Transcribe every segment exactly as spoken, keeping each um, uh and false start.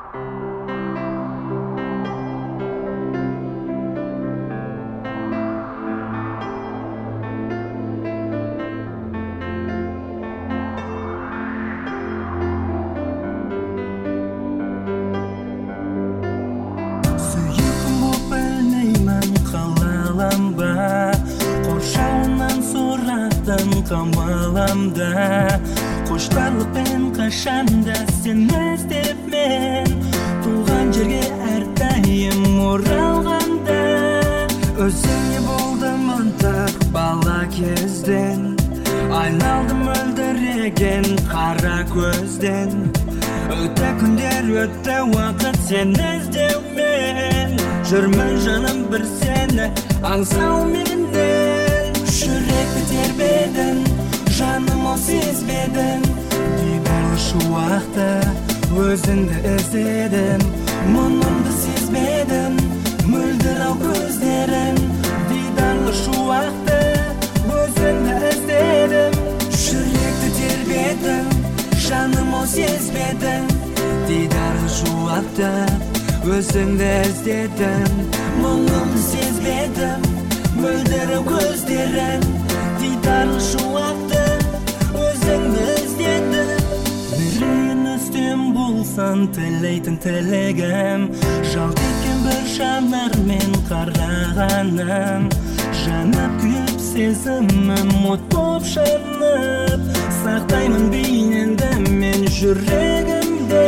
Камаламда Қоштарлықпен қашанда сен іздеп мен Туған жерге әрдайым оралғанда Өзіңе болдым ынтық бала кезден Айналдым мөлдіреген қара көзден Өтті күндер өтті уақыт сен іздеумен Жүрмін жаным бір сені аңсауменен Жүректі тербедің, жаным ол сезбедің Дидарлы шуақты өзіңді іздедім Мұнымды сезбедім, мөлдір ау көздерің Дидарлы шуақты өзіңді іздедім Жүректі тербедің, жаным ол сезбедің Дидарлы шуақты өзіңді іздедім Мұнымды сезбедім мөлдір ау көздерің Дидарлы шуақты өзіңді іздедім Мерейін үстем болсан тілейтін тілегім Жалт еткен бір жанармен қарағаным Жанып күйіп сезімім от боп жанып Сақтаймын бейнеңді мен жүрегімде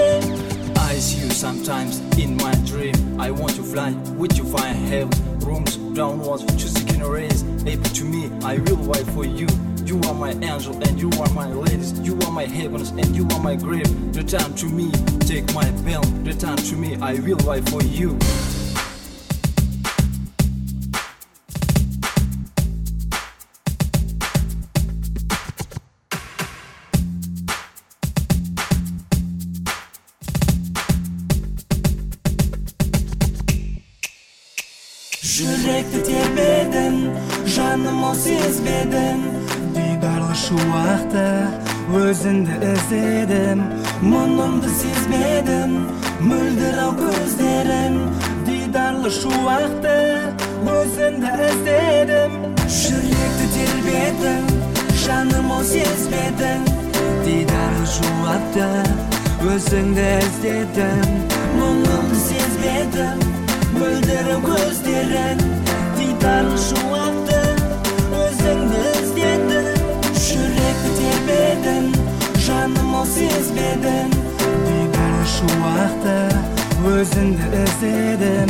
I see you sometimes in my dream I want to fly with you fire heaven Rooms, downwards, choosing a race Able to me, I will fight for you You are my angel and you are my ladies You are my heavens and you are my grave Return to me, take my pen Return to me, I will fight for you Жүректі тербедің, жаным ол сезбедің Дидарлы шуақты өзіңді іздедім Мұнымды сезбедім, мөлдір ау көздерің Дидарлы шуақты өзіңді іздедім Жүректі тербедің, жаным ол сезбедің Дидарлы шуақты өзіңді іздедім Мұнымды сезбедім мөлдір ау көздерің Дидарлы шуақты өзіңді іздедім Жүректі тербедің, жаным ол сезбедің Дидарлы шуақты өзіңді іздедім